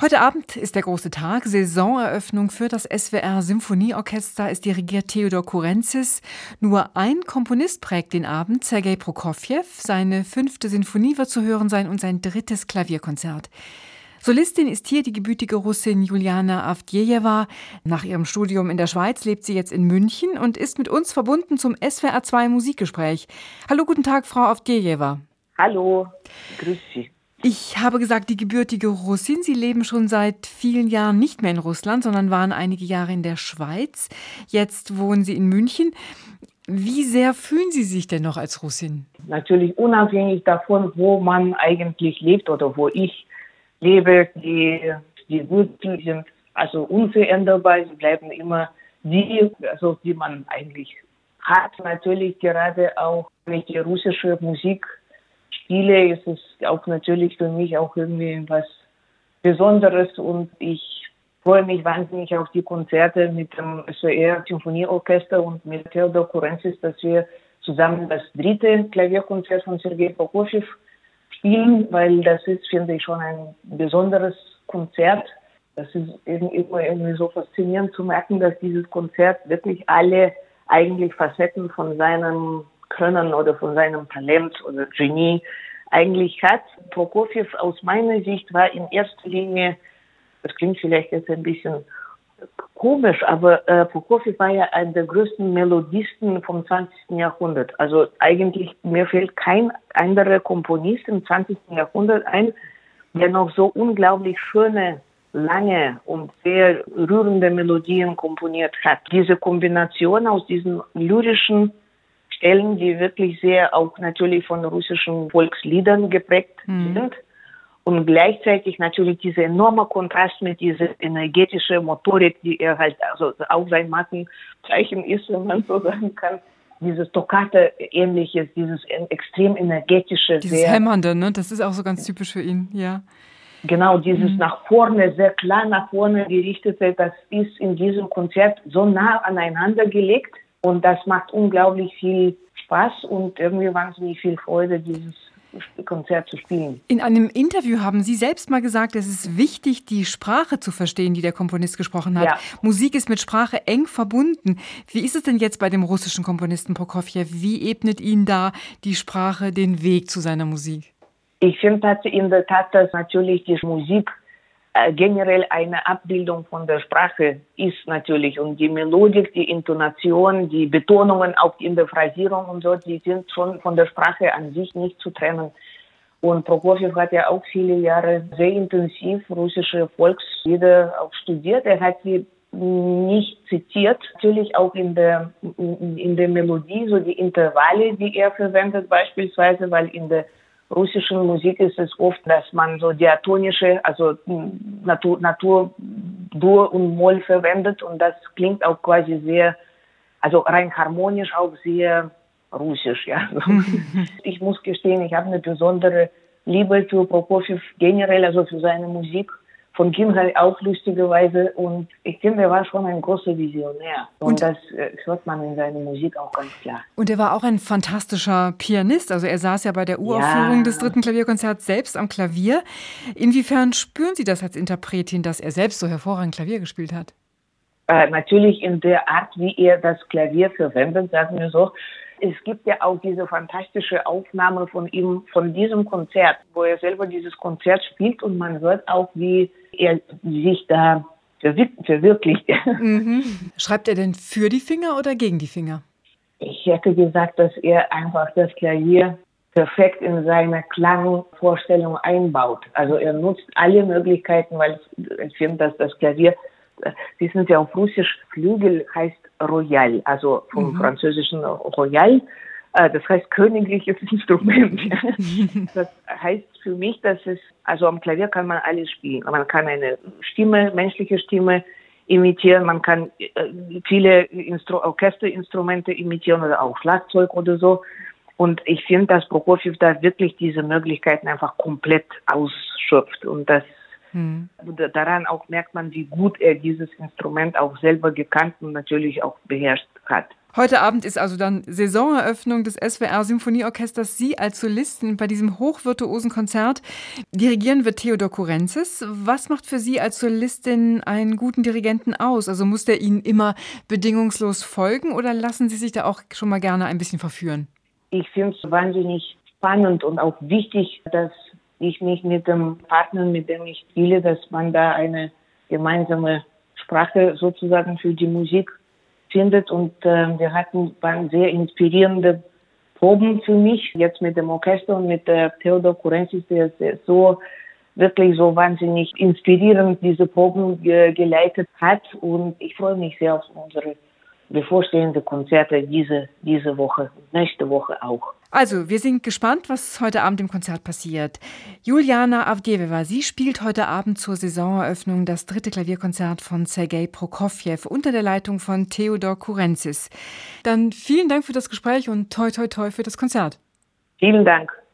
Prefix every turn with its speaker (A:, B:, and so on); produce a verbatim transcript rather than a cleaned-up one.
A: Heute Abend ist der große Tag, Saisoneröffnung für das S W R Symphonieorchester. Es dirigiert Theodor Kourentsis. Nur ein Komponist prägt den Abend, Sergei Prokofjew. Seine fünfte Sinfonie wird zu hören sein und sein drittes Klavierkonzert. Solistin ist hier die gebürtige Russin Juliana Avdjejewa. Nach ihrem Studium in der Schweiz lebt sie jetzt in München und ist mit uns verbunden zum S W R zwei Musikgespräch. Hallo, guten Tag, Frau Avdjejewa.
B: Hallo, grüß Sie.
A: Ich habe gesagt, die gebürtige Russin. Sie leben schon seit vielen Jahren nicht mehr in Russland, sondern waren einige Jahre in der Schweiz. Jetzt wohnen Sie in München. Wie sehr fühlen Sie sich denn noch als Russin?
B: Natürlich unabhängig davon, wo man eigentlich lebt oder wo ich lebe. Die, die Wurzeln sind also unveränderbar. Sie bleiben immer die, also die man eigentlich hat. Natürlich gerade auch mit der russischen Musik spiele, ist es auch natürlich für mich auch irgendwie was Besonderes und ich freue mich wahnsinnig auf die Konzerte mit dem S W R Symphonieorchester und mit Theodor Kourentsis, dass wir zusammen das dritte Klavierkonzert von Sergei Prokofjew spielen, weil das ist, finde ich, schon ein besonderes Konzert. Das ist eben immer irgendwie so faszinierend zu merken, dass dieses Konzert wirklich alle eigentlich Facetten von seinem Können oder von seinem Talent oder Genie eigentlich hat. Prokofjew aus meiner Sicht war in erster Linie, das klingt vielleicht jetzt ein bisschen komisch, aber äh, Prokofjew war ja einer der größten Melodisten vom zwanzigsten Jahrhundert. Also eigentlich, mir fällt kein anderer Komponist im zwanzigsten Jahrhundert ein, der noch so unglaublich schöne, lange und sehr rührende Melodien komponiert hat. Diese Kombination aus diesen lyrischen Stellen, die wirklich sehr auch natürlich von russischen Volksliedern geprägt mhm. sind und gleichzeitig natürlich dieser enorme Kontrast mit dieser energetischen Motorik, die er halt, also auch sein Markenzeichen ist, wenn man so sagen kann, dieses Toccata-ähnliches, dieses extrem energetische.
A: Dieses sehr Hämmernde, ne? Das ist auch so ganz typisch für ihn, ja.
B: Genau, dieses mhm. nach vorne, sehr klar nach vorne gerichtete, das ist in diesem Konzert so nah aneinander gelegt. Und das macht unglaublich viel Spaß und irgendwie wahnsinnig viel Freude, dieses Konzert zu spielen.
A: In einem Interview haben Sie selbst mal gesagt, es ist wichtig, die Sprache zu verstehen, die der Komponist gesprochen hat. Ja. Musik ist mit Sprache eng verbunden. Wie ist es denn jetzt bei dem russischen Komponisten Prokofjew? Wie ebnet Ihnen da die Sprache den Weg zu seiner Musik?
B: Ich finde in der Tat, dass natürlich die Musik generell eine Abbildung von der Sprache ist natürlich. Und die Melodik, die Intonation, die Betonungen auch in der Phrasierung und so, die sind schon von der Sprache an sich nicht zu trennen. Und Prokofjew hat ja auch viele Jahre sehr intensiv russische Volkslieder auch studiert. Er hat sie nicht zitiert. Natürlich auch in der, in, in der Melodie, so die Intervalle, die er verwendet beispielsweise, weil in der russischen Musik ist es oft, dass man so diatonische, also Natur, Natur, Dur und Moll verwendet und das klingt auch quasi sehr, also rein harmonisch auch sehr russisch, ja. Ich muss gestehen, ich habe eine besondere Liebe für Prokofjew generell, also für seine Musik. Von Kindheit auch lustigerweise und ich finde, er war schon ein großer Visionär und, und das äh, hört man in seiner Musik auch ganz klar.
A: Und er war auch ein fantastischer Pianist, also er saß ja bei der Uraufführung ja. des dritten Klavierkonzerts selbst am Klavier. Inwiefern spüren Sie das als Interpretin, dass er selbst so hervorragend Klavier gespielt hat?
B: Äh, natürlich in der Art, wie er das Klavier verwendet, sagen wir so. Es gibt ja auch diese fantastische Aufnahme von ihm, von diesem Konzert, wo er selber dieses Konzert spielt und man hört auch, wie er sich da verwirklicht.
A: Mhm. Schreibt er denn für die Finger oder gegen die Finger?
B: Ich hätte gesagt, dass er einfach das Klavier perfekt in seine Klangvorstellung einbaut. Also er nutzt alle Möglichkeiten, weil ich finde, dass das Klavier, Sie sind ja auf Russisch, Flügel heißt Royal, also vom mhm. französischen Royal, das heißt königliches Instrument. Das heißt für mich, dass es, also am Klavier kann man alles spielen. Man kann eine Stimme, menschliche Stimme imitieren, man kann viele Instru- Orchesterinstrumente imitieren oder auch Schlagzeug oder so. Und ich finde, dass Prokofjew da wirklich diese Möglichkeiten einfach komplett ausschöpft und das Hm. daran auch merkt man, wie gut er dieses Instrument auch selber gekannt und natürlich auch beherrscht hat.
A: Heute Abend ist also dann Saisoneröffnung des S W R Symphonieorchesters. Sie als Solistin bei diesem hochvirtuosen Konzert. Dirigieren wird Theodor Kurenzis. Was macht für Sie als Solistin einen guten Dirigenten aus? Also muss der Ihnen immer bedingungslos folgen oder lassen Sie sich da auch schon mal gerne ein bisschen verführen?
B: Ich finde es wahnsinnig spannend und auch wichtig, dass ich mich mit dem Partner, mit dem ich spiele, dass man da eine gemeinsame Sprache sozusagen für die Musik findet. Und äh, wir hatten waren sehr inspirierende Proben für mich, jetzt mit dem Orchester und mit der Theodor Kurenzis, der so wirklich so wahnsinnig inspirierend diese Proben ge- geleitet hat. Und ich freue mich sehr auf unsere bevorstehende Konzerte diese, diese Woche, nächste Woche auch.
A: Also, wir sind gespannt, was heute Abend im Konzert passiert. Juliana Avdejewa, sie spielt heute Abend zur Saisoneröffnung das dritte Klavierkonzert von Sergei Prokofjew unter der Leitung von Theodor Kurenzis. Dann vielen Dank für das Gespräch und toi toi toi für das Konzert.
B: Vielen Dank.